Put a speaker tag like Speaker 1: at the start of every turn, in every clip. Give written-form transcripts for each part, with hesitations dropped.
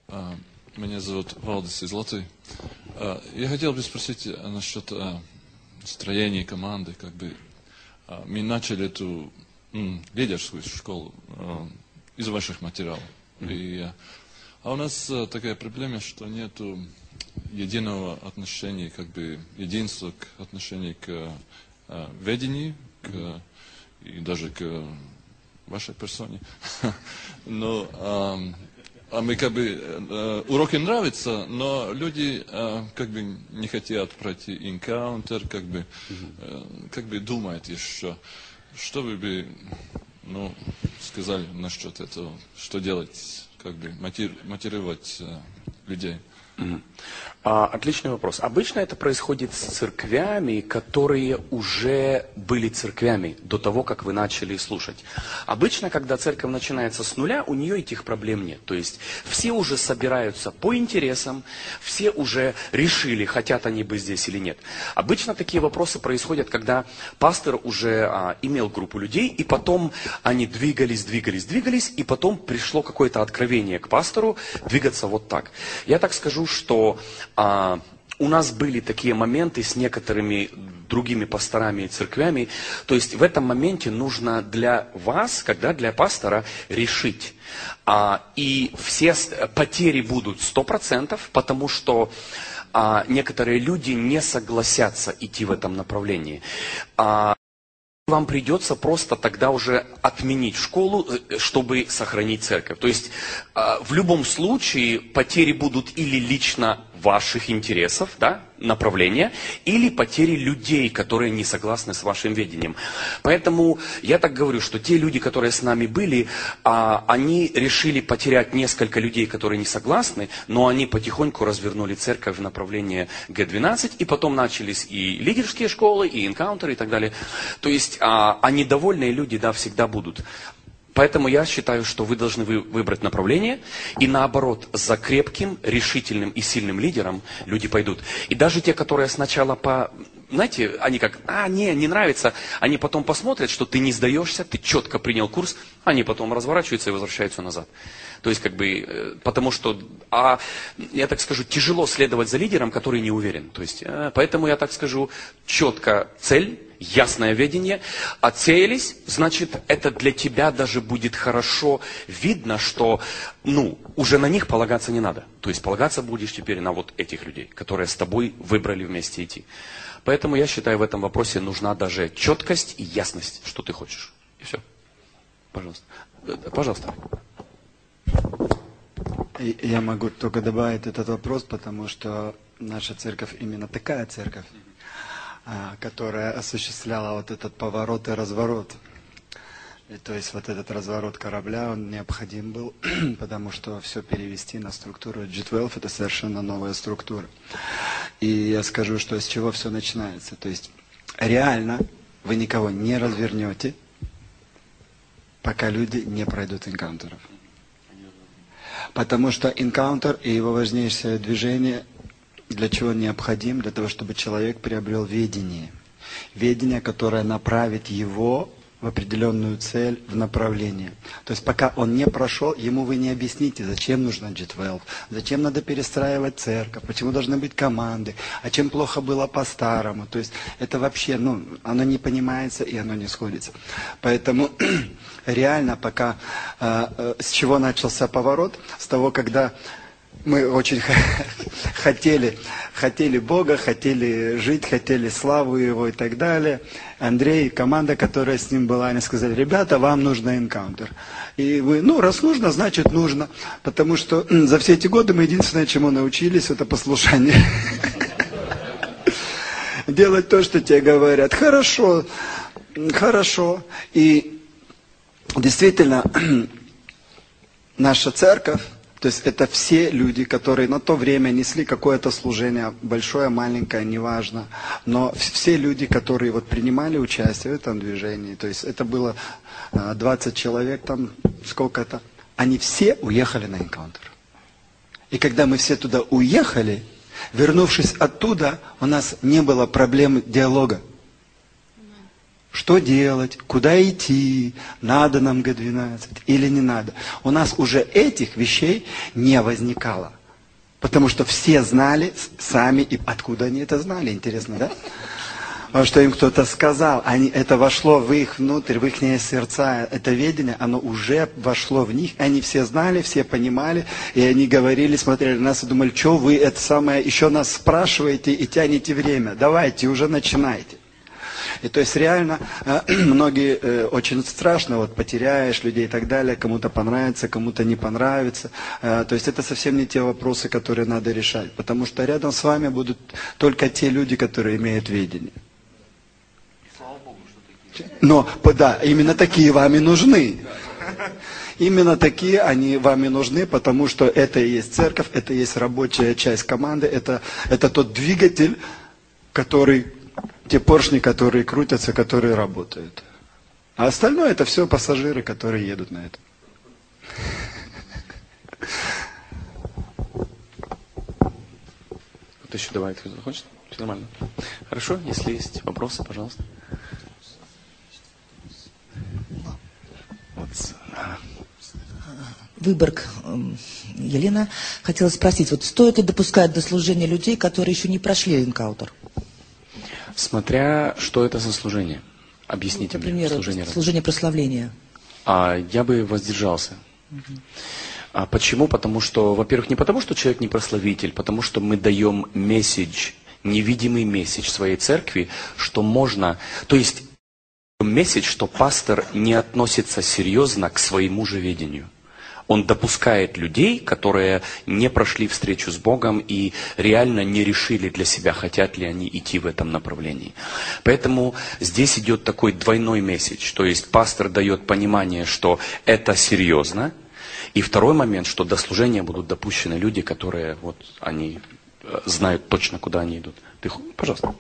Speaker 1: Меня зовут Валдис из Латвии. Я хотел бы спросить насчет строения команды. Мы начали эту лидерскую школу из ваших материалов. А у нас такая проблема, что нету единого отношения, единства к отношению к ведению, и даже к вашей персоне. Но мы уроки нравятся, но люди не хотят пройти энкаунтер, думают еще. Что вы бы сказали насчет этого? Что делать, мотивировать людей?
Speaker 2: Отличный вопрос. Обычно это происходит с церквями, которые уже были церквями до того, как вы начали слушать. Обычно, когда церковь начинается с нуля, у нее этих проблем нет. То есть все уже собираются по интересам, все уже решили, хотят они быть здесь или нет. Обычно такие вопросы происходят, когда пастор уже имел группу людей, и потом они двигались, и потом пришло какое-то откровение к пастору двигаться вот так. Я так скажу, что у нас были такие моменты с некоторыми другими пасторами и церквями. То есть в этом моменте нужно для вас, для пастора, решить. И все потери будут 100%, потому что некоторые люди не согласятся идти в этом направлении. Вам придется просто тогда уже отменить школу, чтобы сохранить церковь. То есть в любом случае потери будут или лично ваших интересов, направления, или потери людей, которые не согласны с вашим видением. Поэтому я так говорю, что те люди, которые с нами были, они решили потерять несколько людей, которые не согласны, но они потихоньку развернули церковь в направлении Г12, и потом начались и лидерские школы, и энкаунтеры, и так далее. То есть недовольные люди, всегда будут. Поэтому я считаю, что вы должны выбрать направление, и наоборот, за крепким, решительным и сильным лидером люди пойдут. И даже те, которые сначала знаете, они не нравится, они потом посмотрят, что ты не сдаешься, ты четко принял курс, они потом разворачиваются и возвращаются назад. То есть, потому что, я так скажу, тяжело следовать за лидером, который не уверен. То есть, поэтому я так скажу, четко цель, ясное видение, отсеялись, значит, это для тебя даже будет хорошо видно, что, уже на них полагаться не надо. То есть, полагаться будешь теперь на вот этих людей, которые с тобой выбрали вместе идти. Поэтому я считаю, в этом вопросе нужна даже четкость и ясность, что ты хочешь. И все. Пожалуйста. Пожалуйста.
Speaker 3: Я могу только добавить этот вопрос, потому что наша церковь именно такая церковь, которая осуществляла вот этот поворот и разворот. И то есть вот этот разворот корабля, он необходим был, потому что все перевести на структуру G12, это совершенно новая структура. И я скажу, что с чего все начинается. То есть реально вы никого не развернете, пока люди не пройдут энкаунтеров. Потому что энкаунтер и его важнейшее движение, для чего необходим? Для того, чтобы человек приобрел ведение. Ведение, которое направит его в определенную цель, в направление. То есть пока он не прошел, ему вы не объясните, зачем нужно G12, зачем надо перестраивать церковь, почему должны быть команды, а чем плохо было по-старому. То есть это вообще, оно не понимается и оно не сходится. Поэтому реально пока, с чего начался поворот, с того, когда мы очень хотели Бога, хотели жить, хотели славу Его и так далее. Андрей, команда, которая с ним была, они сказали: ребята, вам нужно энкаунтер. И вы, раз нужно, значит нужно. Потому что за все эти годы мы единственное, чему научились, это послушание. Делать то, что тебе говорят. Хорошо. И действительно, наша церковь, то есть это все люди, которые на то время несли какое-то служение, большое, маленькое, неважно, но все люди, которые принимали участие в этом движении, то есть это было 20 человек, там сколько-то, они все уехали на энкаунтер. И когда мы все туда уехали, вернувшись оттуда, у нас не было проблем диалога. Что делать, куда идти, надо нам Г12 или не надо. У нас уже этих вещей не возникало. Потому что все знали сами, и откуда они это знали, интересно, да? Потому что им кто-то сказал, это вошло в их внутрь, в их сердца, это ведение, оно уже вошло в них, они все знали, все понимали, и они говорили, смотрели на нас и думали, что вы это самое, еще нас спрашиваете и тянете время, давайте, уже начинайте. И то есть реально многие очень страшно, вот потеряешь людей и так далее, кому-то понравится, кому-то не понравится. То есть это совсем не те вопросы, которые надо решать, потому что рядом с вами будут только те люди, которые имеют видение. Но, да, именно такие вам и нужны. Именно такие они вам и нужны, потому что это и есть церковь, это и есть рабочая часть команды, это тот двигатель, который, те поршни, которые крутятся, которые работают. А остальное это все пассажиры, которые едут на это.
Speaker 2: Вот еще добавить кто-то хочет? Все нормально. Хорошо, если есть вопросы, пожалуйста.
Speaker 4: Выборг, Елена, хотела спросить, вот стоит ли допускать до служения людей, которые еще не прошли энкаунтер?
Speaker 2: Смотря, что это за служение. Объясните мне.
Speaker 4: Например, служение прославления.
Speaker 2: Я бы воздержался. Почему? Потому что, во-первых, не потому, что человек не прославитель, потому что мы даем месседж, невидимый месседж своей церкви, что можно, то есть месседж, что пастор не относится серьезно к своему же ведению. Он допускает людей, которые не прошли встречу с Богом и реально не решили для себя, хотят ли они идти в этом направлении. Поэтому здесь идет такой двойной месседж. То есть пастор дает понимание, что это серьезно. И второй момент, что до служения будут допущены люди, которые вот они знают точно, куда они идут. Пожалуйста.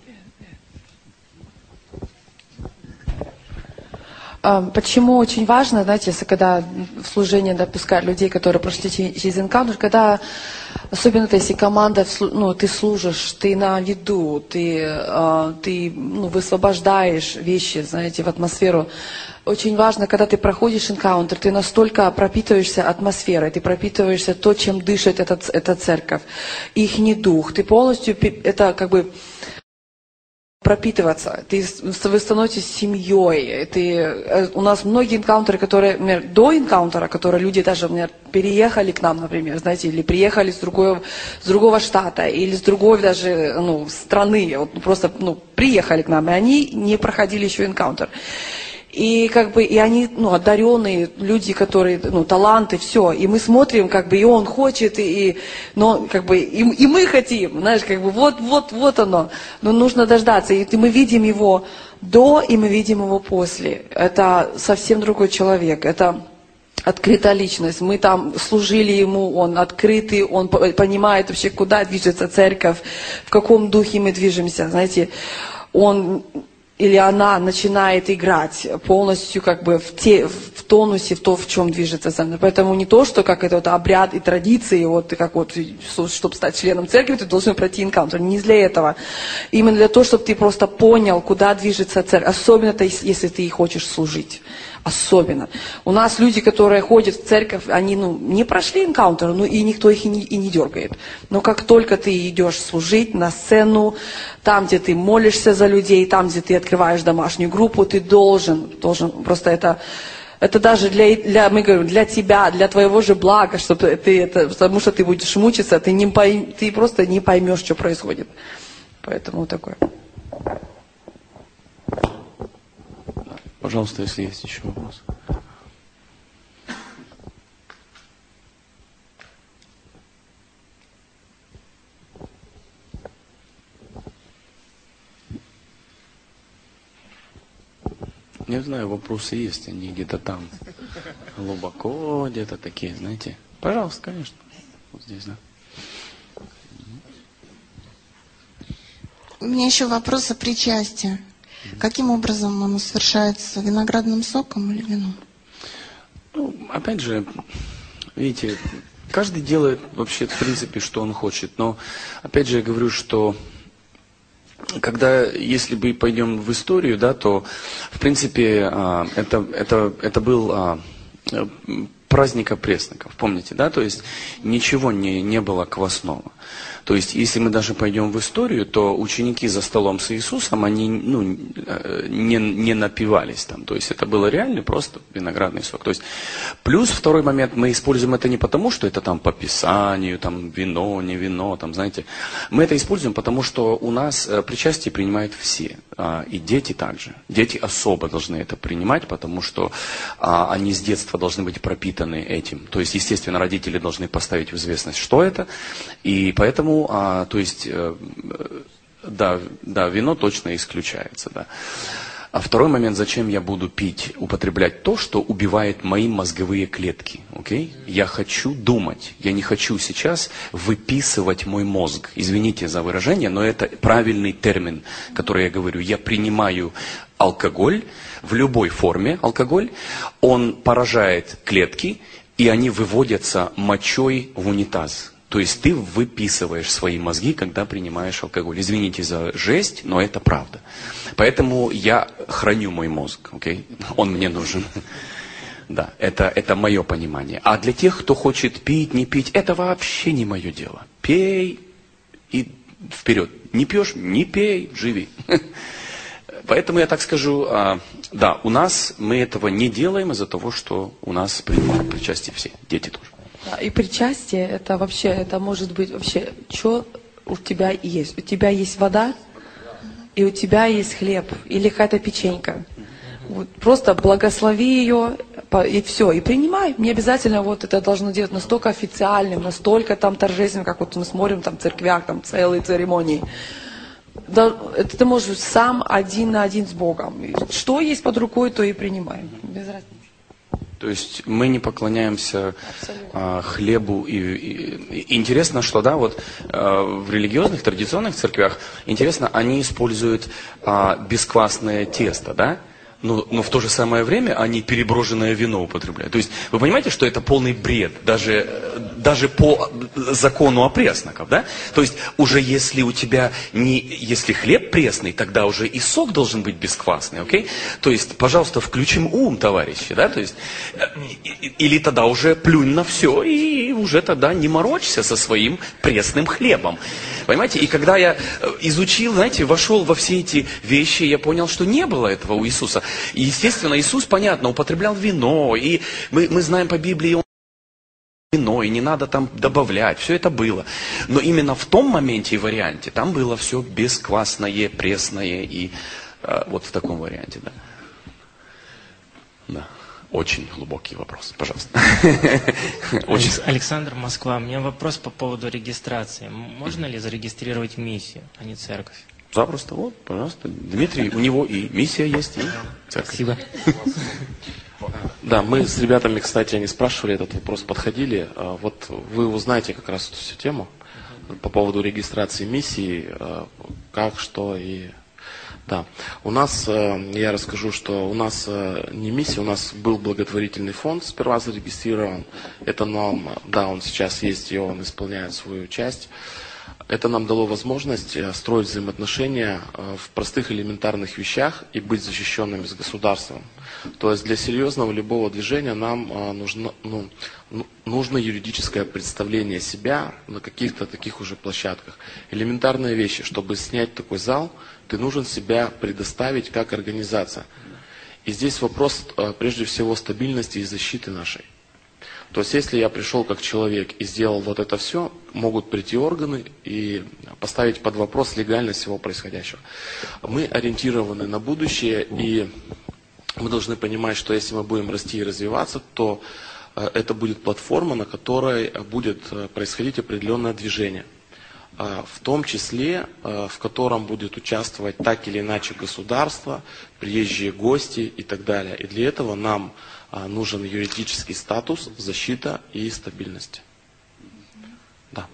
Speaker 5: Почему очень важно, знаете, если когда в служение допускают людей, которые прошли через энкаунтер, когда, особенно если команда, ты служишь, ты на виду, ты высвобождаешь вещи, знаете, в атмосферу. Очень важно, когда ты проходишь энкаунтер, ты настолько пропитываешься атмосферой, ты пропитываешься то, чем дышит эта церковь, ихний дух. Ты полностью, это как бы пропитываться. Вы становитесь семьей. У нас многие энкаунтеры, которые, например, до энкаунтера, которые люди даже, например, переехали к нам, например, знаете, или приехали с другого штата, или с другой даже страны, вот просто приехали к нам, и они не проходили еще энкаунтер. И и они, одаренные люди, которые, таланты, все. И мы смотрим, и он хочет, и мы хотим, знаешь, вот оно. Но нужно дождаться. И мы видим его до, и мы видим его после. Это совсем другой человек. Это открытая личность. Мы там служили ему, он открытый, он понимает вообще, куда движется церковь, в каком духе мы движемся. Знаете, он или она начинает играть полностью в тонусе, в то, в чем движется церковь. Поэтому не то, что как это обряд и традиции, чтобы стать членом церкви, ты должен пройти энкаунтер. Не для этого. Именно для того, чтобы ты просто понял, куда движется церковь. Особенно если ты хочешь служить. Особенно. У нас люди, которые ходят в церковь, они не прошли энкаунтер, и никто их и не дергает. Но как только ты идешь служить на сцену, там, где ты молишься за людей, там, где ты открываешь домашнюю группу, ты должен, просто это даже мы говорим, для тебя, для твоего же блага, чтобы потому что ты будешь мучиться, ты просто не поймешь, что происходит. Поэтому такое.
Speaker 2: Пожалуйста, если есть еще вопрос. Не знаю, вопросы есть, они где-то там, глубоко, где-то такие, знаете. Пожалуйста, конечно. Вот здесь, да.
Speaker 6: У меня еще вопрос о причастии. Каким образом оно совершается? Виноградным соком или вином?
Speaker 2: Опять же, видите, каждый делает вообще в принципе, что он хочет. Но, опять же, я говорю, что если бы пойдем в историю, да, то, в принципе, это был праздник опресноков, помните, да, то есть ничего не было квасного. То есть, если мы даже пойдем в историю, то ученики за столом с Иисусом, они не напивались там. То есть, это было реально просто виноградный сок. То есть, плюс второй момент, мы используем это не потому, что это там по Писанию, там вино, не вино, там, знаете. Мы это используем, потому что у нас причастие принимают все. И дети также. Дети особо должны это принимать, потому что они с детства должны быть пропитаны этим. То есть, естественно, родители должны поставить в известность, что это. И поэтому вино точно исключается, да. А второй момент, зачем я буду употреблять то, что убивает мои мозговые клетки, окей? Я хочу думать, я не хочу сейчас выписывать мой мозг. Извините за выражение, но это правильный термин, который я говорю. Я принимаю алкоголь, в любой форме алкоголь, он поражает клетки, и они выводятся мочой в унитаз. То есть ты выписываешь свои мозги, когда принимаешь алкоголь. Извините за жесть, но это правда. Поэтому я храню мой мозг, окей? Он мне нужен. Да, это мое понимание. А для тех, кто хочет пить, не пить, это вообще не мое дело. Пей и вперед. Не пьешь, не пей, живи. Поэтому я так скажу, да, мы этого не делаем из-за того, что у нас принимают причастие все, дети тоже.
Speaker 5: И причастие, это вообще, это может быть вообще, что у тебя есть? У тебя есть вода, и у тебя есть хлеб, или какая-то печенька. Вот, просто благослови ее, и все, и принимай. Не обязательно вот это должно делать настолько официальным, настолько там торжественным, как вот мы смотрим там в церквях, там целые церемонии. Да, это ты можешь сам один на один с Богом. Что есть под рукой, то и принимай. Без разницы.
Speaker 2: То есть мы не поклоняемся хлебу. И интересно, что да, вот в религиозных, традиционных церквях, интересно, они используют бесквасное тесто, да? Но в то же самое время они переброженное вино употребляют. То есть вы понимаете, что это полный бред, даже по закону опресноков, да? То есть уже если у тебя если хлеб пресный, тогда уже и сок должен быть бесквасный, окей? То есть, пожалуйста, включим ум, товарищи, да? То есть, или тогда уже плюнь на все и уже тогда не морочься со своим пресным хлебом. Понимаете? И когда я изучил, знаете, вошел во все эти вещи, я понял, что не было этого у Иисуса. И, естественно, Иисус, понятно, употреблял вино, и мы знаем по Библии, он вино, и не надо там добавлять, все это было. Но именно в том моменте и варианте, там было все бесквасное, пресное, и вот в таком варианте, да. Да. Очень глубокий вопрос, пожалуйста.
Speaker 7: Александр, Москва. У меня вопрос по поводу регистрации. Можно ли зарегистрировать миссию, а не церковь?
Speaker 2: Запросто, вот, пожалуйста. Дмитрий, у него и миссия есть, и церковь.
Speaker 7: Спасибо.
Speaker 8: Да, мы с ребятами, кстати, они спрашивали этот вопрос, подходили. Вот вы узнаете как раз эту всю тему по поводу регистрации миссии, как, что и... Да, у нас, я расскажу, что у нас не миссия, у нас был благотворительный фонд, сперва зарегистрирован. Это нам, да, он сейчас есть, и он исполняет свою часть. Это нам дало возможность строить взаимоотношения в простых элементарных вещах и быть защищенными с государством. То есть для серьезного любого движения нам нужно юридическое представление себя на каких-то таких уже площадках. Элементарные вещи, чтобы снять такой зал, ты нужен себя предоставить как организация. И здесь вопрос прежде всего стабильности и защиты нашей. То есть, если я пришел как человек и сделал вот это все, могут прийти органы и поставить под вопрос легальность всего происходящего. Мы ориентированы на будущее, и мы должны понимать, что если мы будем расти и развиваться, то это будет платформа, на которой будет происходить определенное движение. В том числе, в котором будет участвовать так или иначе государство, приезжие гости и так далее. И для этого нам нужен юридический статус, защита и стабильность. Да.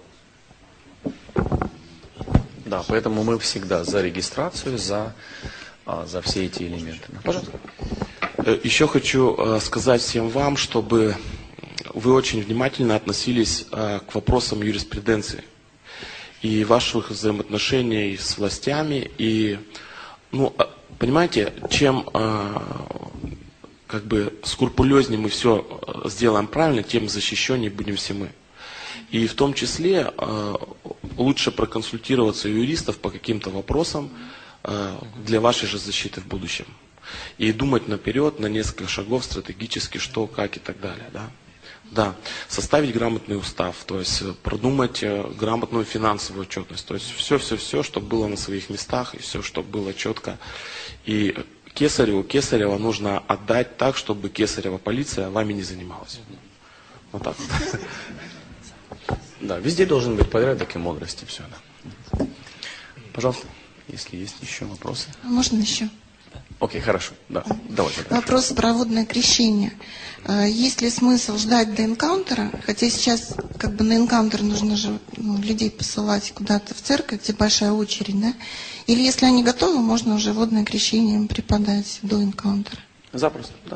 Speaker 2: Да, поэтому мы всегда за регистрацию, за все эти элементы. Пожалуйста.
Speaker 8: Еще хочу сказать всем вам, чтобы вы очень внимательно относились к вопросам юриспруденции. и ваших взаимоотношений с властями. И, ну, понимаете, чем как бы скрупулезнее мы все сделаем правильно, тем защищеннее будем все мы. И в том числе лучше проконсультироваться у юристов по каким-то вопросам для вашей же защиты в будущем. И думать наперед, на несколько шагов стратегически, что, как и так далее. Да? Да, составить грамотный устав, то есть продумать грамотную финансовую отчетность. То есть все, чтобы было на своих местах, и все, чтобы было четко. И Кесарева нужно отдать так, чтобы Кесарева полиция вами не занималась. Вот так.
Speaker 2: Да, везде должен быть порядок и мудрости, все. Да. Пожалуйста, если есть еще вопросы.
Speaker 6: Можно еще?
Speaker 2: Окей, хорошо. Да, давайте.
Speaker 6: Вопрос про водное крещение. Есть ли смысл ждать до энкаунтера? Хотя сейчас как бы на энкаунтер нужно же людей посылать куда-то в церковь, где большая очередь, да? Или если они готовы, можно уже водное крещение им преподать до энкаунтера?
Speaker 2: Запросто, да.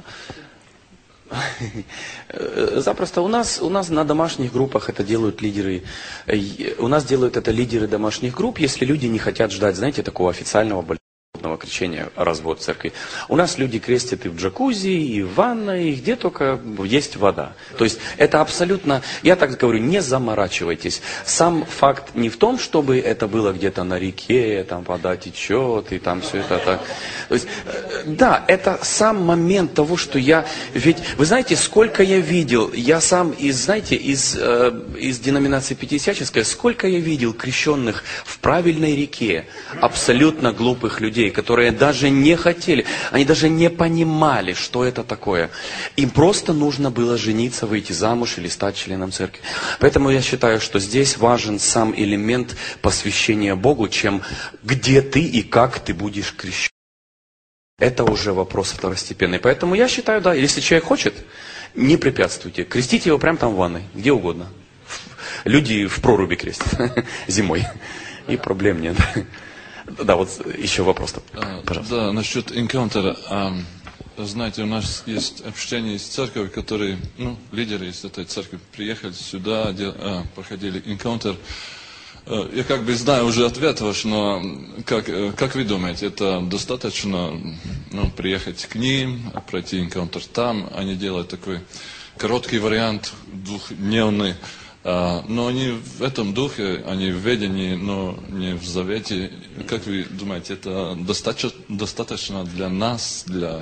Speaker 2: Запросто. У нас на домашних группах это делают лидеры. У нас делают это лидеры домашних групп, если люди не хотят ждать, знаете, такого официального крещения, развод церкви. У нас люди крестят и в джакузи, и в ванной, и где только есть вода. То есть это абсолютно, я так говорю, не заморачивайтесь. Сам факт не в том, чтобы это было где-то на реке, там вода течет, и там все это так. То есть, да, это сам момент того, что ведь, вы знаете, сколько я видел, я сам из деноминации пятидесяческой, сколько я видел крещенных в правильной реке, абсолютно глупых людей, которые даже не хотели, они даже не понимали, что это такое. Им просто нужно было жениться, выйти замуж или стать членом церкви. Поэтому я считаю, что здесь важен сам элемент посвящения Богу, чем где ты и как ты будешь крещен. Это уже вопрос второстепенный. Поэтому я считаю, да, если человек хочет, не препятствуйте. Крестите его прямо там в ванной, где угодно. Люди в проруби крестят зимой. И проблем нет. Да, вот еще вопрос-то, пожалуйста.
Speaker 1: Да, насчет энкаунтера. Знаете, у нас есть общение из церкви, которые, лидеры из этой церкви приехали сюда, проходили энкаунтер. Я как бы знаю уже ответ ваш, но как вы думаете, это достаточно приехать к ним, пройти энкаунтер там? Они делают такой короткий вариант, двухдневный. Но они в этом духе, они в ведении, но не в завете. Как вы думаете, это достаточно для нас,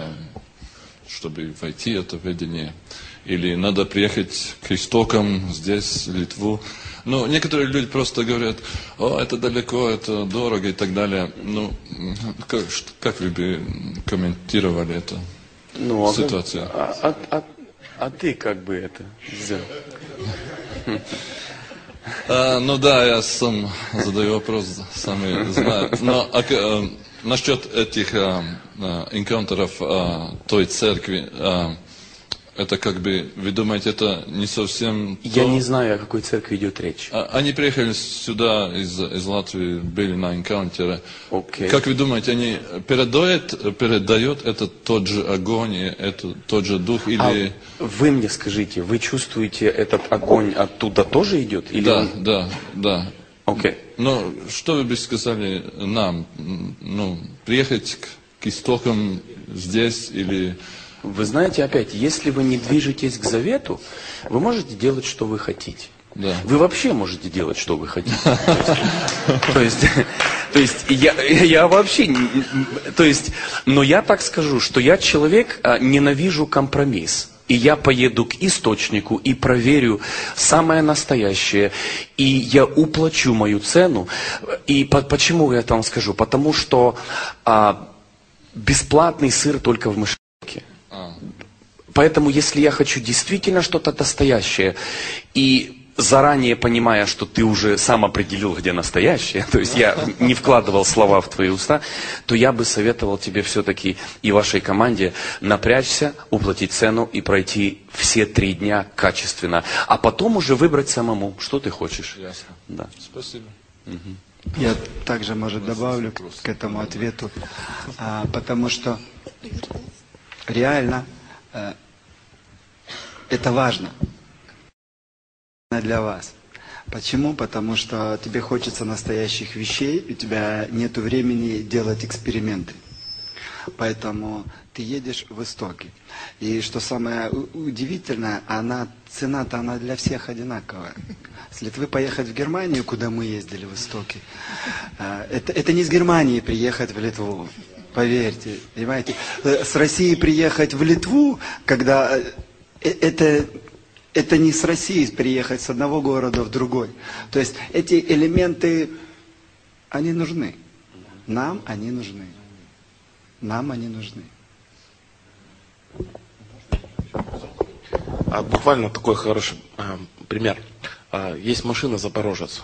Speaker 1: чтобы войти в это ведение? Или надо приехать к истокам здесь, в Литву? Но некоторые люди просто говорят, это далеко, это дорого и так далее. Как вы бы комментировали эту ситуацию?
Speaker 2: А ты как бы это сделал?
Speaker 1: Да, я сам задаю вопрос, сам и знаю. Но насчет этих энкаунтеров той церкви, это как бы, вы думаете, это не совсем то?
Speaker 2: Я не знаю, о какой церкви идет речь.
Speaker 1: Они приехали сюда из Латвии, были на энкаунтере.
Speaker 2: Okay.
Speaker 1: Как вы думаете, они передают это тот же огонь, это тот же дух? Или...
Speaker 2: Вы мне скажите, вы чувствуете, этот огонь оттуда тоже идет? Или
Speaker 1: да.
Speaker 2: Okay.
Speaker 1: Но что вы бы сказали нам? Приехать к истокам здесь или...
Speaker 2: Вы знаете, опять, если вы не движетесь к завету, вы можете делать, что вы хотите.
Speaker 1: Да.
Speaker 2: Вы вообще можете делать, что вы хотите. То есть я вообще, но я так скажу, что я человек, ненавижу компромисс. И я поеду к источнику и проверю самое настоящее. И я уплачу мою цену. И почему я это вам скажу? Потому что бесплатный сыр только в мышеловке. Поэтому, если я хочу действительно что-то настоящее, и заранее понимая, что ты уже сам определил, где настоящее, то есть я не вкладывал слова в твои уста, то я бы советовал тебе все-таки и вашей команде напрячься, уплатить цену и пройти все 3 дня качественно, а потом уже выбрать самому, что ты хочешь.
Speaker 1: Ясно.
Speaker 2: Да.
Speaker 1: Спасибо.
Speaker 3: Я также, может, добавлю к этому ответу, потому что реально это важно для вас. Почему? Потому что тебе хочется настоящих вещей, у тебя нет времени делать эксперименты. Поэтому ты едешь в истоки. И что самое удивительное, цена-то она для всех одинаковая. С Литвы поехать в Германию, куда мы ездили в истоки, это не с Германии приехать в Литву. Поверьте, понимаете. С России приехать в Литву, когда это не с России приехать с одного города в другой. То есть эти элементы, они нужны. Нам они нужны. Нам они нужны.
Speaker 8: Буквально такой хороший пример. Есть машина «Запорожец».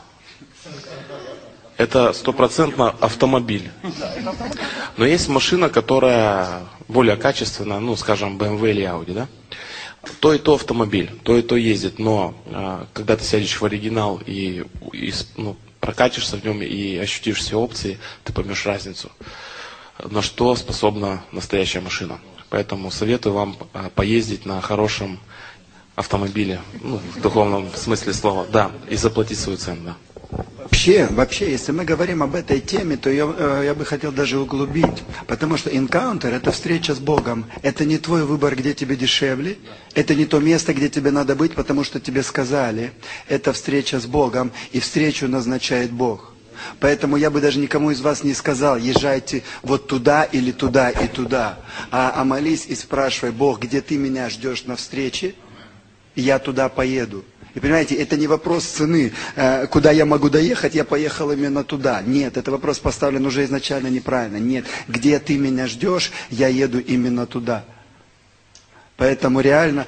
Speaker 8: Это 100% автомобиль. Но есть машина, которая более качественная, ну, скажем, BMW или Audi, да? То и то автомобиль, то и то ездит, но когда ты сядешь в оригинал и прокатишься в нем и ощутишь все опции, ты поймешь разницу, на что способна настоящая машина. Поэтому советую вам поездить на хорошем автомобиле, ну, в духовном смысле слова, да, и заплатить свою цену, да.
Speaker 3: Вообще, если мы говорим об этой теме, то я бы хотел даже углубить. Потому что энкаунтер – это встреча с Богом. Это не твой выбор, где тебе дешевле. Это не то место, где тебе надо быть, потому что тебе сказали. Это встреча с Богом, и встречу назначает Бог. Поэтому я бы даже никому из вас не сказал, езжайте вот туда или туда и туда. А молись и спрашивай: Бог, где ты меня ждешь на встрече, и я туда поеду. И понимаете, это не вопрос цены, куда я могу доехать, я поехал именно туда. Нет, это вопрос поставлен уже изначально неправильно. Нет, где ты меня ждешь, я еду именно туда. Поэтому реально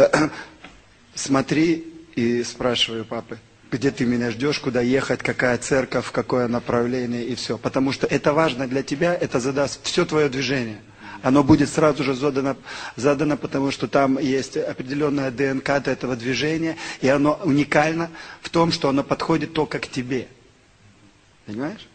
Speaker 3: смотри и спрашивай у папы, где ты меня ждешь, куда ехать, какая церковь, какое направление и все. Потому что это важно для тебя, это задаст все твое движение. Оно будет сразу же задано, потому что там есть определенная ДНК этого движения, и оно уникально в том, что оно подходит только к тебе. Понимаешь?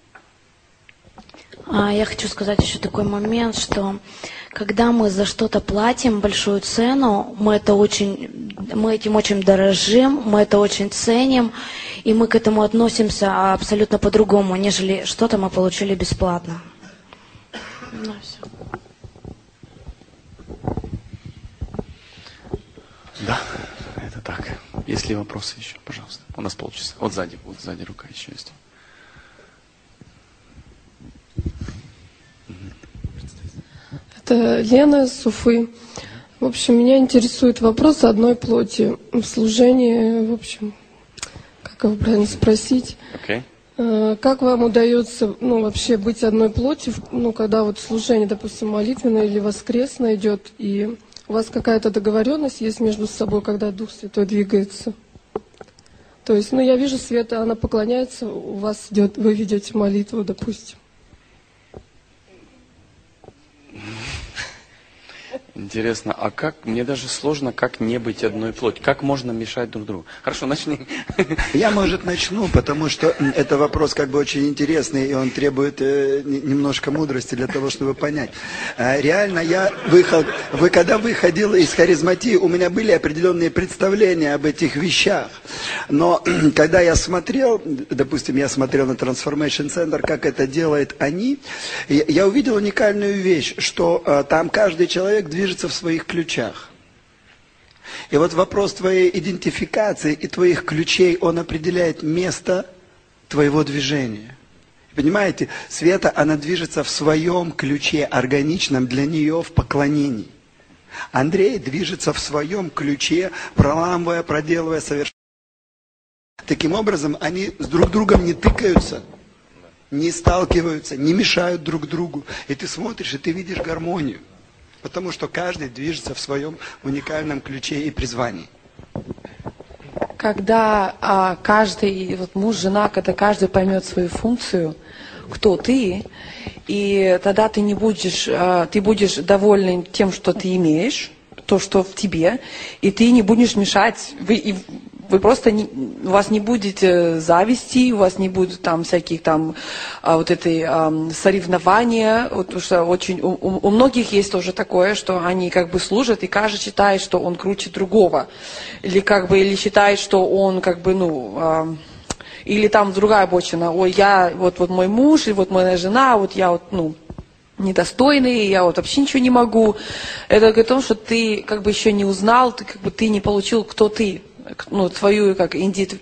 Speaker 9: Я хочу сказать еще такой момент, что когда мы за что-то платим большую цену, мы этим очень дорожим, мы это очень ценим, и мы к этому относимся абсолютно по-другому, нежели что-то мы получили бесплатно. Ну, все.
Speaker 2: Да, это так. Есть ли вопросы еще, пожалуйста? У нас полчаса. Вот сзади рука еще есть.
Speaker 10: Это Лена с Уфы. В общем, меня интересует вопрос одной плоти. В служении, в общем, как его правильно спросить? Как вам удается, вообще быть одной плотью, когда вот служение, допустим, молитвенное или воскресное идет, и у вас какая-то договоренность есть между собой, когда Дух Святой двигается? То есть, я вижу Света, она поклоняется, у вас идет, вы ведете молитву, допустим.
Speaker 2: Интересно, а как, мне даже сложно, как не быть одной плотью? Как можно мешать друг другу? Хорошо, начни.
Speaker 3: Я, может, начну, потому что это вопрос как бы очень интересный, и он требует немножко мудрости для того, чтобы понять. Реально, когда выходил из харизматии, у меня были определенные представления об этих вещах. Но когда я смотрел, допустим, я смотрел на Transformation Center, как это делают они, я увидел уникальную вещь, что там каждый человек движется в своих ключах. И вот вопрос твоей идентификации и твоих ключей, он определяет место твоего движения. Понимаете, Света, она движется в своем ключе, органичном для нее в поклонении. Андрей движется в своем ключе, проламывая, проделывая совершенно. Таким образом, они с друг другом не тыкаются, не сталкиваются, не мешают друг другу. И ты смотришь, и ты видишь гармонию. Потому что каждый движется в своем уникальном ключе и призвании.
Speaker 5: Когда каждый, муж, жена, когда каждый поймет свою функцию, кто ты, и тогда ты будешь доволен тем, что ты имеешь, то, что в тебе, и ты не будешь мешать. Вы просто у вас не будет зависти, у вас не будет там всяких там соревнования, потому что у многих есть тоже такое, что они как бы служат, и каждый считает, что он круче другого, или считает, что он Или там другая обочина, ой, я, вот мой муж, и вот моя жена, вот я вот, ну, недостойный, я вот вообще ничего не могу. Это говорит о том, что ты как бы еще не узнал, ты как бы ты не получил, кто ты, ну, твою как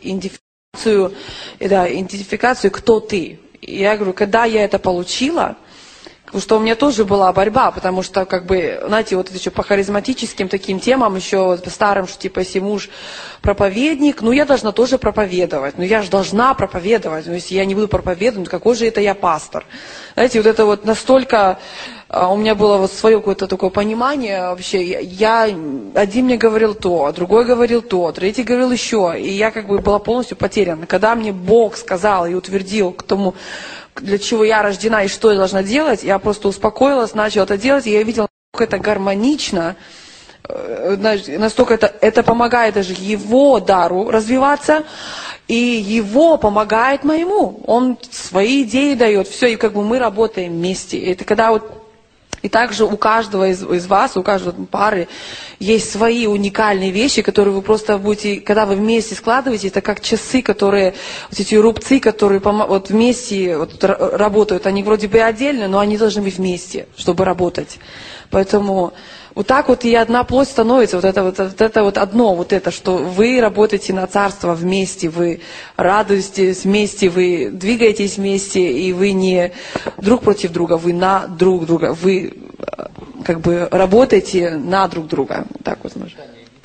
Speaker 5: идентификацию, кто ты. И я говорю, когда я это получила, потому что у меня тоже была борьба, потому что, как бы, знаете, вот еще по харизматическим таким темам, еще по старым, что типа, если муж проповедник, ну я должна тоже проповедовать, ну я же должна проповедовать, ну если я не буду проповедовать, ну какой же это я пастор? Знаете, вот это вот настолько, у меня было вот свое какое-то такое понимание вообще, один мне говорил то, другой говорил то, третий говорил еще, и я как бы была полностью потеряна. Когда мне Бог сказал и утвердил к тому, для чего я рождена и что я должна делать, я просто успокоилась, начала это делать, и я видела, насколько это гармонично, настолько это помогает даже его дару развиваться, и его помогает моему. Он свои идеи дает, все, и как бы мы работаем вместе. И это когда вот и также у каждого из вас, у каждой пары есть свои уникальные вещи, которые вы просто будете, когда вы вместе складываете, это как часы, которые, вот эти рубцы, которые вот вместе вот работают, они вроде бы отдельно, но они должны быть вместе, чтобы работать. Поэтому вот так вот и одна плоть становится, вот это вот одно, вот это, что вы работаете на царство вместе, вы радуетесь вместе, вы двигаетесь вместе, и вы не друг против друга, вы на друг друга, вы как бы работаете на друг друга. Так вот можно.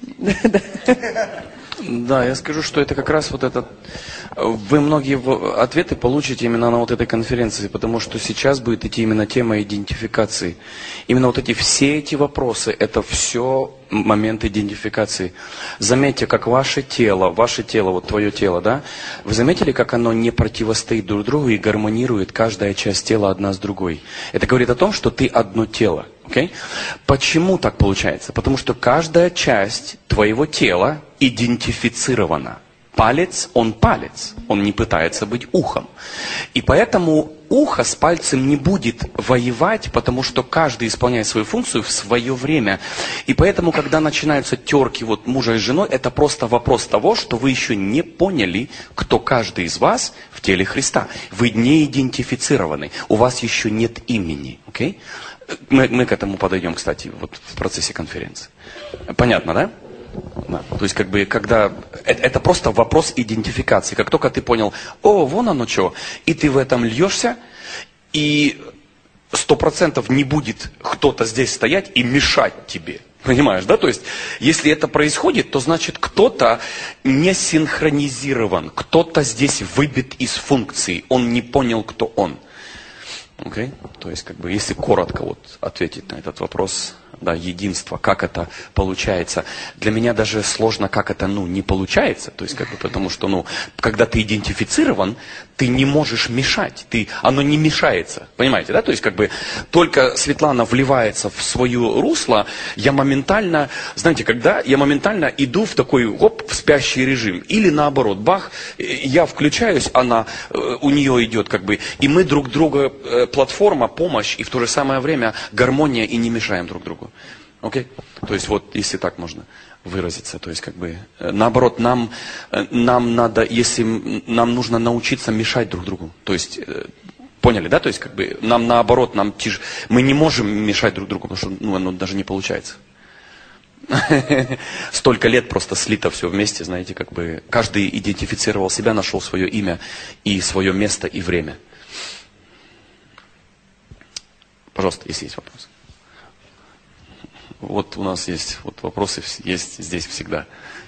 Speaker 2: Да, я скажу, что это как раз вот этот... Вы многие ответы получите именно на вот этой конференции, потому что сейчас будет идти именно тема идентификации. Именно вот все эти вопросы, это все момент идентификации. Заметьте, как ваше тело, вот твое тело, да, вы заметили, как оно не противостоит друг другу и гармонирует каждая часть тела одна с другой? Это говорит о том, что ты одно тело. Okay? Почему так получается? Потому что каждая часть твоего тела идентифицирована. Палец, он не пытается быть ухом. И поэтому ухо с пальцем не будет воевать, потому что каждый исполняет свою функцию в свое время. И поэтому, когда начинаются терки вот мужа и женой, это просто вопрос того, что вы еще не поняли, кто каждый из вас в теле Христа. Вы не идентифицированы, у вас еще нет имени. Okay? Мы к этому подойдем, кстати, вот в процессе конференции. Понятно, да? Да. То есть, как бы, когда... Это просто вопрос идентификации. Как только ты понял, вон оно что, и ты в этом льешься, и 100% не будет кто-то здесь стоять и мешать тебе. Понимаешь, да? То есть, если это происходит, то значит, кто-то не синхронизирован, кто-то здесь выбит из функции, он не понял, кто он. Okay? То есть, как бы, если коротко вот ответить на этот вопрос, да, единство, как это получается. Для меня даже сложно, как это, не получается. То есть, как бы, потому что, когда ты идентифицирован, ты не можешь мешать. Оно не мешается. Понимаете, да? То есть, как бы, только Светлана вливается в свое русло, я моментально, знаете, когда я моментально иду в такой, в спящий режим. Или наоборот, бах, я включаюсь, она, у нее идет, как бы, и мы друг друга, платформа, помощь, и в то же самое время гармония, и не мешаем друг другу. Окей? То есть, вот, если так можно выразиться, то есть, как бы, наоборот, нам надо, если нам нужно научиться мешать друг другу, то есть, поняли, да, то есть, как бы, нам наоборот, мы не можем мешать друг другу, потому что, оно даже не получается. Столько лет просто слито все вместе, знаете, как бы, каждый идентифицировал себя, нашел свое имя и свое место и время. Пожалуйста, если есть вопросы. Вот у нас есть вопросы, есть здесь всегда.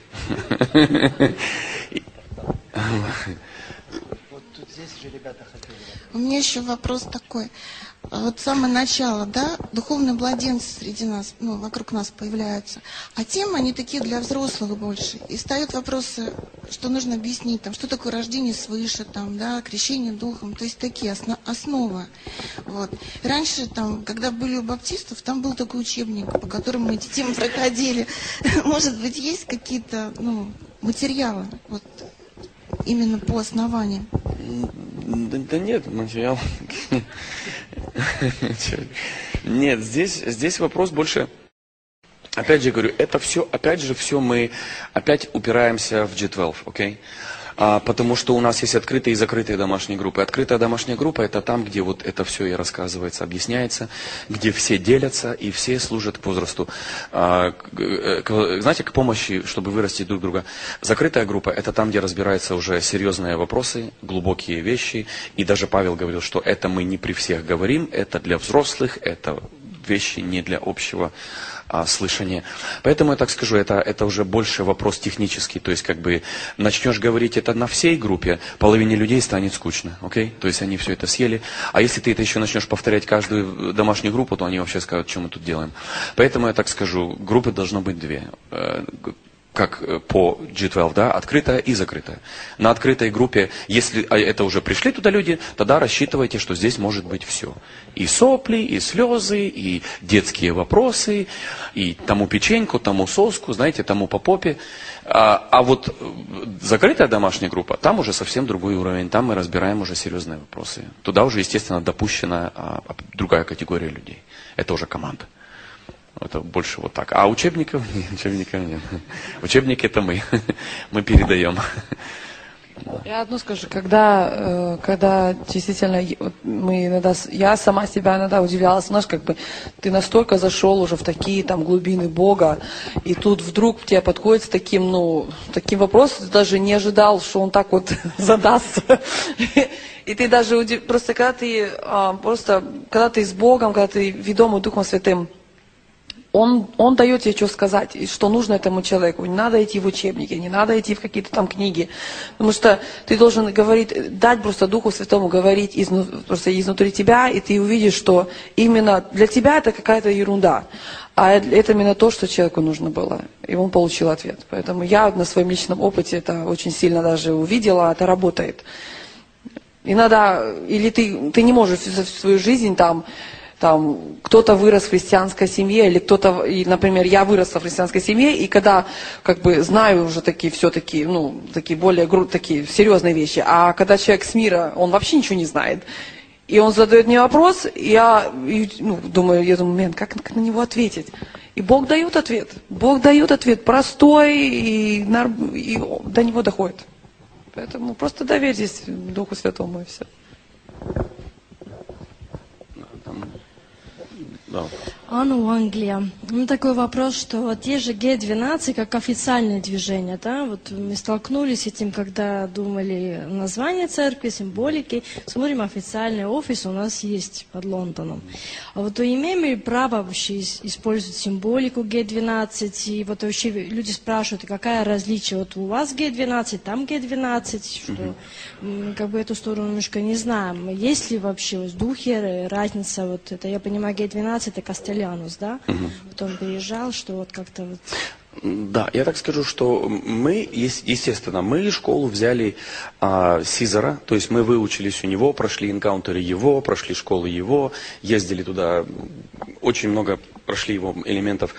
Speaker 6: У меня еще вопрос такой. Вот с самого начала, да, духовные младенцы среди нас, вокруг нас появляются. А темы, они такие для взрослых больше. И встают вопросы, что нужно объяснить, что такое рождение свыше, крещение духом. То есть такие основы. Вот. Раньше, когда были у баптистов, там был такой учебник, по которому мы эти темы проходили. Может быть, есть какие-то, материалы, вот, именно по основаниям?
Speaker 2: Да нет, материал. Нет, здесь вопрос больше... Опять же говорю, это все, опять же, все мы опять упираемся в G12, окей? Потому что у нас есть открытые и закрытые домашние группы. Открытая домашняя группа — это там, где вот это все и рассказывается, объясняется, где все делятся и все служат к возрасту, знаете, к помощи, чтобы вырастить друг друга. Закрытая группа — это там, где разбираются уже серьезные вопросы, глубокие вещи. И даже Павел говорил, что это мы не при всех говорим, это для взрослых, это вещи не для общего слышания. Поэтому я так скажу, это уже больше вопрос технический. То есть, как бы, начнешь говорить это на всей группе, половине людей станет скучно. Okay? То есть, они все это съели. А если ты это еще начнешь повторять каждую домашнюю группу, то они вообще скажут, что мы тут делаем. Поэтому я так скажу, группы должно быть две. Как по G12, да, открытая и закрытая. На открытой группе, если это уже пришли туда люди, тогда рассчитывайте, что здесь может быть все. И сопли, и слезы, и детские вопросы, и тому печеньку, тому соску, знаете, тому по попе. А вот закрытая домашняя группа, там уже совсем другой уровень, там мы разбираем уже серьезные вопросы. Туда уже, естественно, допущена другая категория людей. Это уже команда. Это больше вот так. А учебников нет. Учебники это мы. Мы передаем.
Speaker 5: Я одно скажу, когда действительно мы иногда, я сама себя иногда удивлялась, знаешь, как бы ты настолько зашел уже в такие там глубины Бога, и тут вдруг тебе подходит с таким вопросом, ты даже не ожидал, что он так вот задастся. И ты даже просто когда ты с Богом, когда ты ведомый Духом Святым, Он дает тебе что сказать, и что нужно этому человеку. Не надо идти в учебники, не надо идти в какие-то там книги. Потому что ты должен говорить, дать просто Духу Святому говорить просто изнутри тебя, и ты увидишь, что именно для тебя это какая-то ерунда. А это именно то, что человеку нужно было. И он получил ответ. Поэтому я на своем личном опыте это очень сильно даже увидела, это работает. Иногда, или ты не можешь в свою жизнь там кто-то вырос в христианской семье, или например, я выросла в христианской семье, и когда, как бы, знаю уже такие более такие серьезные вещи, а когда человек с мира, он вообще ничего не знает, и он задает мне вопрос, и я думаю, как на него ответить? И Бог дает ответ. Бог дает ответ простой, и до него доходит. Поэтому просто доверьтесь Духу Святому, и все.
Speaker 11: Анна, Англия. Такой вопрос, что вот есть же Г12 как официальное движение, да? Вот мы столкнулись с этим, когда думали название церкви, символики. Смотрим, официальный офис у нас есть под Лондоном. А вот имеем ли право вообще использовать символику Г12? И вот вообще люди спрашивают, какая различие? Вот у вас Г12, там Г12, что как бы эту сторону немножко не знаем. Есть ли вообще в духе разница? Вот это, я понимаю, Г12 это Кастелянус, да? Потом переезжал, что вот как-то вот...
Speaker 2: Да, я так скажу, что мы, естественно, мы школу взяли Сизара, то есть мы выучились у него, прошли энкаунтеры его, прошли школы его, ездили туда, очень много прошли его элементов.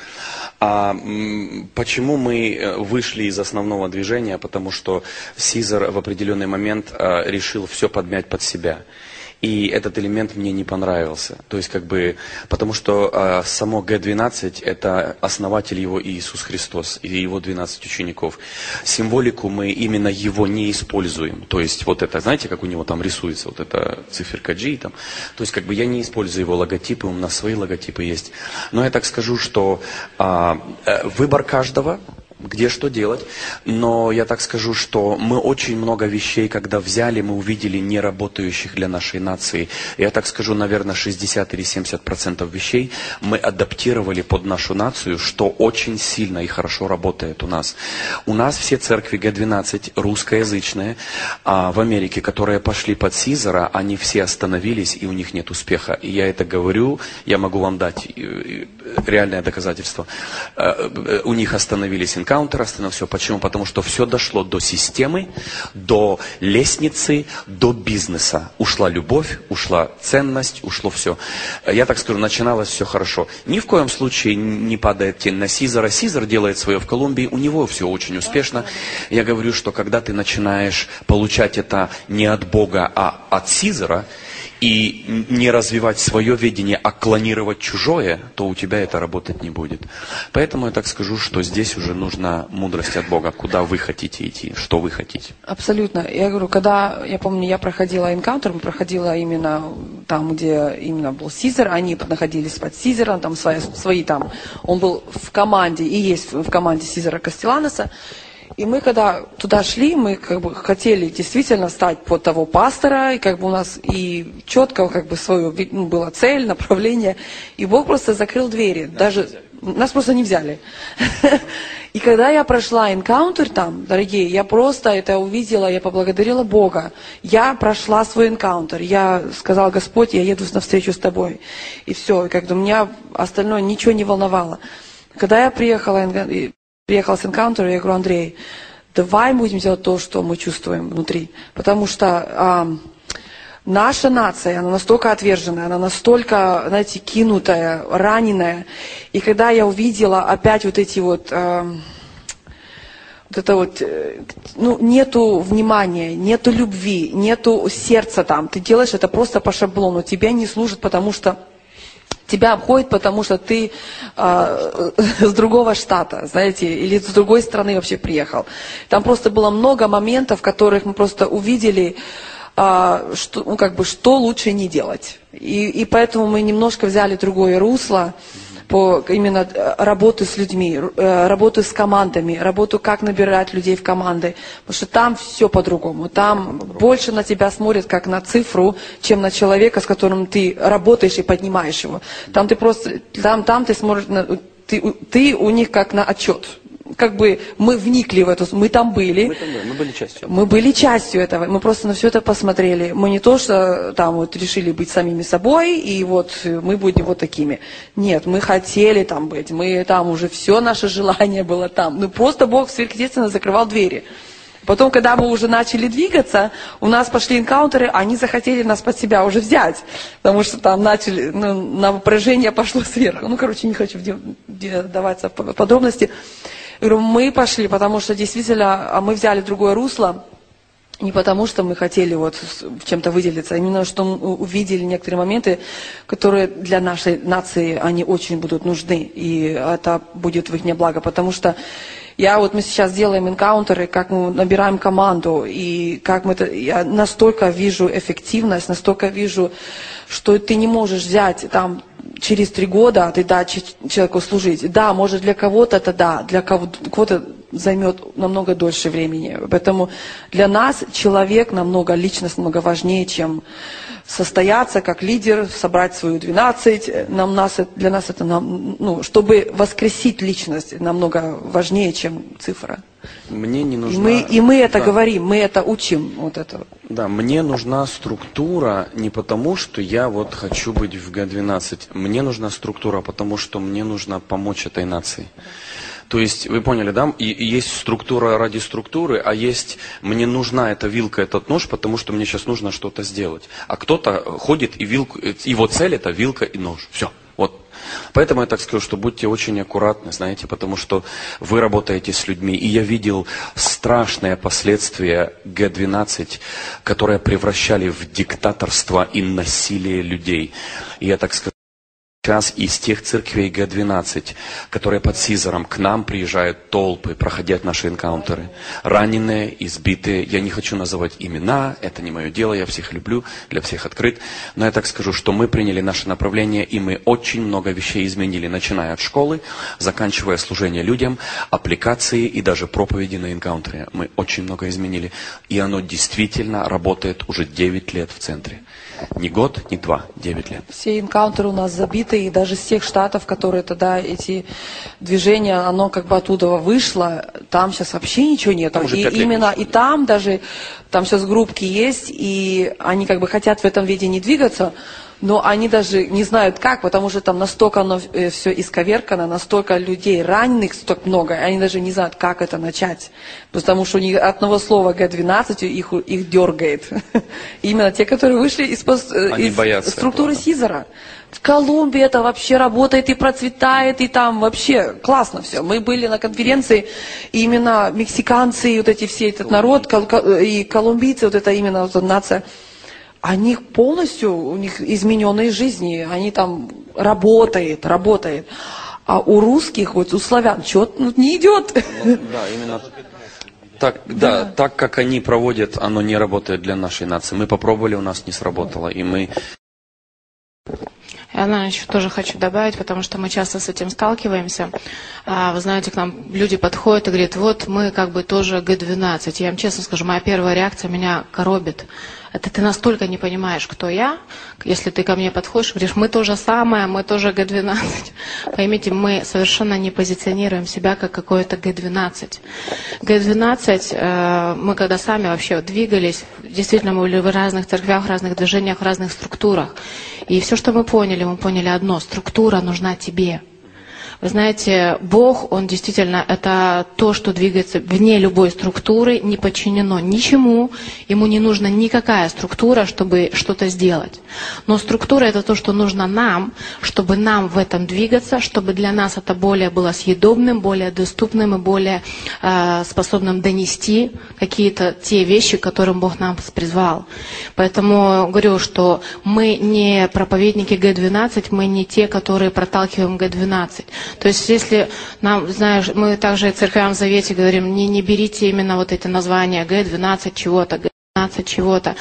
Speaker 2: Почему мы вышли из основного движения? Потому что Сизар в определенный момент решил все подмять под себя. И этот элемент мне не понравился. То есть, как бы, потому что само Г12 это основатель его Иисус Христос и его 12 учеников. Символику мы именно его не используем. То есть, вот это, знаете, как у него там рисуется, вот эта циферка G там. То есть, как бы, я не использую его логотипы, у нас свои логотипы есть. Но я так скажу, что выбор каждого, где что делать, но я так скажу, что мы очень много вещей, когда взяли, мы увидели неработающих для нашей нации. Я так скажу, наверное, 60 или 70% вещей мы адаптировали под нашу нацию, что очень сильно и хорошо работает у нас. У нас все церкви Г12 русскоязычные в Америке, которые пошли под Сизара, они все остановились, и у них нет успеха. И я это говорю, я могу вам дать реальное доказательство. У них остановились энкаунтеры, остановилось все. Почему? Потому что все дошло до системы, до лестницы, до бизнеса. Ушла любовь, ушла ценность, ушло все. Я так скажу, начиналось все хорошо. Ни в коем случае не падает тень на Сизара. Сизар делает свое в Колумбии, у него все очень успешно. Я говорю, что когда ты начинаешь получать это не от Бога, а от Сизара, и не развивать свое видение, а клонировать чужое, то у тебя это работать не будет. Поэтому я так скажу, что здесь уже нужна мудрость от Бога, куда вы хотите идти, что вы хотите.
Speaker 5: Абсолютно. Я говорю, когда, я помню, я проходила энкаунтер, проходила именно там, где именно был Сизер, они находились под Сизером, там свои там, он был в команде, и есть в команде Сизера Кастеланеса. И мы, когда туда шли, мы как бы хотели действительно стать под того пастора, и как бы у нас и четко как бы свою была цель, направление, и Бог просто закрыл двери, нас просто не взяли. И когда я прошла энкаунтер там, дорогие, я просто это увидела, я поблагодарила Бога. Я прошла свой энкаунтер, я сказала: Господь, я еду навстречу с тобой. И все, и как бы меня остальное ничего не волновало. Когда я приехала с энкаунтера, я говорю: Андрей, давай будем делать то, что мы чувствуем внутри. Потому что наша нация, она настолько отверженная, она настолько, знаете, кинутая, раненая. И когда я увидела опять вот эти нету внимания, нету любви, нету сердца там. Ты делаешь это просто по шаблону, тебя не служат, потому что тебя обходят, потому что ты с другого штата, знаете, или с другой страны вообще приехал. Там просто было много моментов, в которых мы просто увидели, что лучше не делать. И поэтому мы немножко взяли другое русло по именно работы с людьми, работу с командами, работу, как набирать людей в команды. Потому что там все по-другому. Там больше на тебя смотрят как на цифру, чем на человека, с которым ты работаешь и поднимаешь его. Там ты просто, там ты смотришь, ты у них как на отчет. Как бы мы вникли в это, мы там были.
Speaker 2: Мы были частью.
Speaker 5: Мы были частью этого, мы просто на все это посмотрели. Мы не то, что там вот решили быть самими собой, и вот мы будем вот такими. Нет, мы хотели там быть, мы там уже все наше желание было там. Ну просто Бог сверхъестественно закрывал двери. Потом, когда мы уже начали двигаться, у нас пошли энкаунтеры, они захотели нас под себя уже взять, потому что там начали, напряжение пошло сверху. Не хочу вдаваться в подробности. Я говорю, мы пошли, потому что действительно мы взяли другое русло, не потому что мы хотели вот в чем-то выделиться, а именно что мы увидели некоторые моменты, которые для нашей нации, они очень будут нужны, и это будет в их благо, потому что мы сейчас делаем энкаунтеры, как мы набираем команду, и как я настолько вижу эффективность, настолько вижу, что ты не можешь взять там через 3 года ты дать человеку служить. Да, может для кого-то это да, для кого-то займет намного дольше времени. Поэтому для нас человек личность намного важнее, чем состояться как лидер, собрать свою 12. Для нас это, чтобы воскресить личность, намного важнее, чем цифра.
Speaker 2: Мне не нужна...
Speaker 5: И мы это говорим, мы это учим. Вот это.
Speaker 2: Да, мне нужна структура не потому, что я вот хочу быть в Г12. Мне нужна структура, потому что мне нужно помочь этой нации. То есть, вы поняли, да? И есть структура ради структуры, а есть мне нужна эта вилка, этот нож, потому что мне сейчас нужно что-то сделать. А кто-то ходит и его цель это вилка и нож. Все. Вот. Поэтому я так скажу, что будьте очень аккуратны, знаете, потому что вы работаете с людьми. И я видел страшные последствия Г12, которые превращали в диктаторство и насилие людей. И я так скажу, сейчас из тех церквей Г12, которые под Сизером, к нам приезжают толпы, проходят наши энкаунтеры. Раненые, избитые. Я не хочу называть имена, это не мое дело, я всех люблю, для всех открыт. Но я так скажу, что мы приняли наше направление, и мы очень много вещей изменили, начиная от школы, заканчивая служение людям, аппликации и даже проповеди на энкаунтере. Мы очень много изменили, и оно действительно работает уже 9 лет в центре. Не год, не 2, 9 лет.
Speaker 5: Все энкаунтеры у нас забиты, и даже с тех штатов, которые тогда эти движения, оно как бы оттуда вышло, там сейчас вообще ничего нет. И именно и там даже, там сейчас группки есть, и они как бы хотят в этом виде не двигаться, но они даже не знают как, потому что там настолько оно все исковеркано, настолько людей раненых столько много, они даже не знают, как это начать. Потому что у них от одного слова Г12 их дергает. Именно те, которые вышли из структуры Сизера. В Колумбии это вообще работает и процветает, и там вообще классно все. Мы были на конференции, и именно мексиканцы, и вот эти все, этот народ, и колумбийцы, вот это именно вот нация, они полностью, у них измененные жизни, они там работает. А у русских, вот у славян, что-то не идет.
Speaker 2: Ну, да, именно так, да, так, как они проводят, оно не работает для нашей нации. Мы попробовали, у нас не сработало, и мы...
Speaker 12: Я еще тоже хочу добавить, потому что мы часто с этим сталкиваемся. Вы знаете, к нам люди подходят и говорят, вот мы как бы тоже Г12. Я вам честно скажу, моя первая реакция меня коробит. Это ты настолько не понимаешь, кто я, если ты ко мне подходишь, говоришь, мы то же самое, мы тоже Г12. Поймите, мы совершенно не позиционируем себя как какое-то Г12. Г12, мы когда сами вообще двигались, действительно мы были в разных церквях, в разных движениях, в разных структурах. И все, что мы поняли одно, структура нужна тебе. Вы знаете, Бог, Он действительно, это то, что двигается вне любой структуры, не подчинено ничему, Ему не нужна никакая структура, чтобы что-то сделать. Но структура это то, что нужно нам, чтобы нам в этом двигаться, чтобы для нас это более было съедобным, более доступным и более способным донести какие-то те вещи, к которым Бог нас призвал. Поэтому говорю, что мы не проповедники Г12, мы не те, которые проталкиваем Г12. То есть, если нам, знаешь, мы также церквям в Завете говорим, не берите именно вот эти названия Г12 чего-то, Г12 чего-то.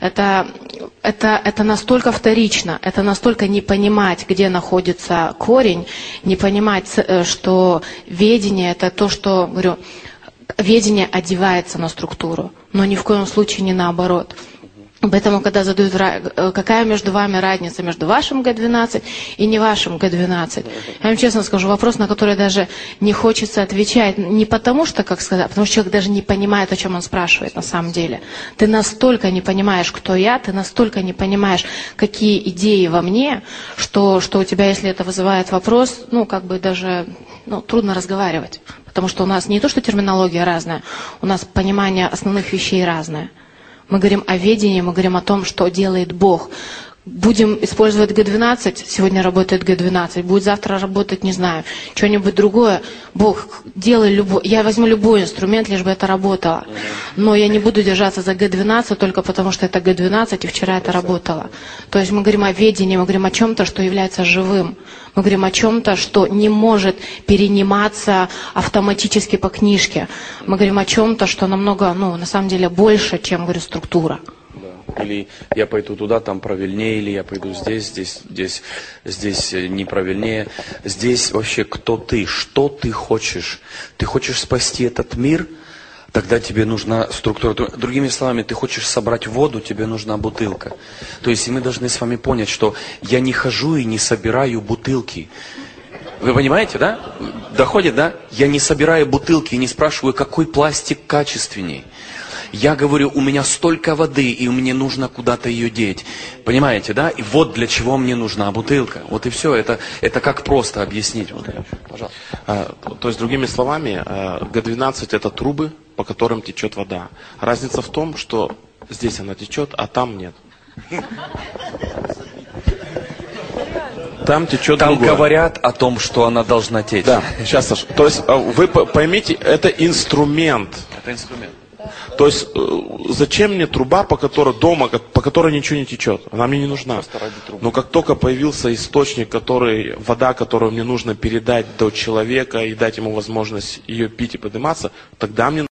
Speaker 12: Это настолько вторично, это настолько не понимать, где находится корень, не понимать, что ведение это то, что, говорю, ведение одевается на структуру, но ни в коем случае не наоборот. Поэтому, когда задают, какая между вами разница между вашим Г12 и не вашим Г12, я вам честно скажу, вопрос, на который даже не хочется отвечать, не потому что, как сказать, потому что человек даже не понимает, о чем он спрашивает на самом деле. Ты настолько не понимаешь, кто я, ты настолько не понимаешь, какие идеи во мне, что у тебя, если это вызывает вопрос, как бы даже трудно разговаривать. Потому что у нас не то, что терминология разная, у нас понимание основных вещей разное. Мы говорим о ведении, мы говорим о том, что делает Бог. Будем использовать Г12, сегодня работает Г12, будет завтра работать, не знаю, что-нибудь другое. Бог, делай любой, я возьму любой инструмент, лишь бы это работало. Но я не буду держаться за Г12 только потому, что это Г12 и вчера это работало. То есть мы говорим о ведении, мы говорим о чем-то, что является живым. Мы говорим о чем-то, что не может перениматься автоматически по книжке. Мы говорим о чем-то, что намного, на самом деле, больше, чем, говорю, структура.
Speaker 2: Или я пойду туда, там правильнее, или я пойду здесь неправильнее. Здесь вообще кто ты, что ты хочешь? Ты хочешь спасти этот мир? Тогда тебе нужна структура. Другими словами, ты хочешь собрать воду, тебе нужна бутылка. То есть мы должны с вами понять, что я не хожу и не собираю бутылки. Вы понимаете, да? Доходит, да? Я не собираю бутылки и не спрашиваю, какой пластик качественней. Я говорю, у меня столько воды, и мне нужно куда-то ее деть. Понимаете, да? И вот для чего мне нужна бутылка. Вот и все. Это как просто объяснить. Вот, пожалуйста.
Speaker 8: То есть, другими словами, Г12 это трубы, по которым течет вода. Разница в том, что здесь она течет, а там нет. Там течет
Speaker 2: Там
Speaker 8: другое.
Speaker 2: говорят о том, что она должна течь.
Speaker 8: Да, сейчас, Саша. То есть, вы поймите, это инструмент.
Speaker 2: Это инструмент.
Speaker 8: То есть, зачем мне труба, по которой ничего не течет? Она мне не нужна. Но как только появился источник, вода, которую мне нужно передать до человека и дать ему возможность ее пить и подниматься, тогда мне